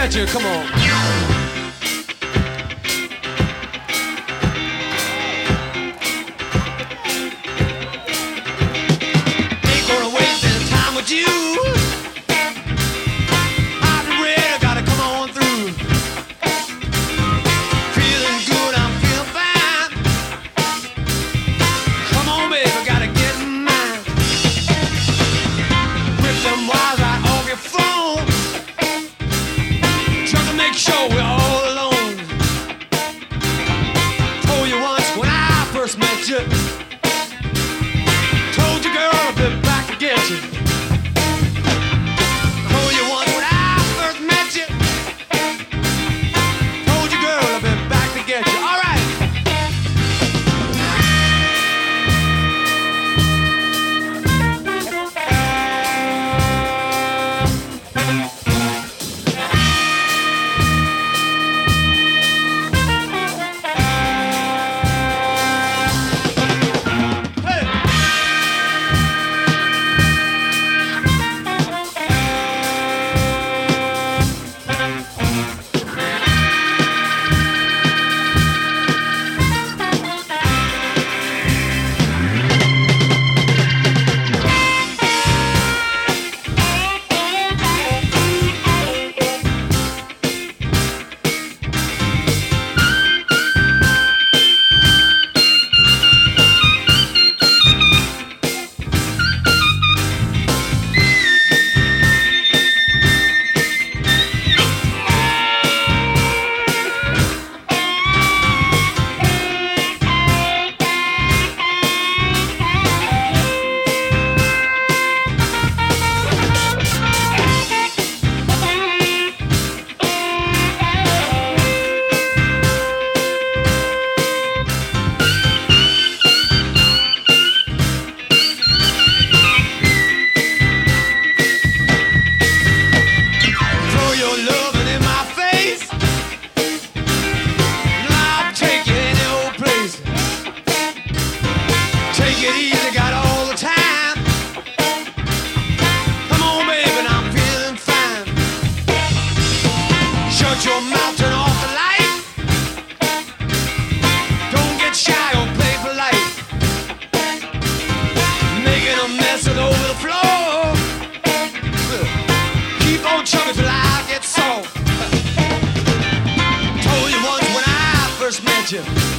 get you. Come on. Ain't gonna waste any time with you. Hot and red, I gotta come on through. Feeling good, I'm feeling fine. Come on, baby, gotta get in mine. Rip them wires right off your phone. Trying to make sure we're all alone. Told you once when I first met you. Told you, girl, I'll be back to get you. Told you once when I first met you. Told you, girl, I'll be back to get you. All right. Throw your loving in my face. And I'll take you any old place. Take it easy, got all the time. Come on, baby, and I'm feeling fine. Shut your mouth, turn off the light. Don't get shy or play polite. Making a mess all over the floor. Keep on chugging till I get soft. Told you once when I first met you.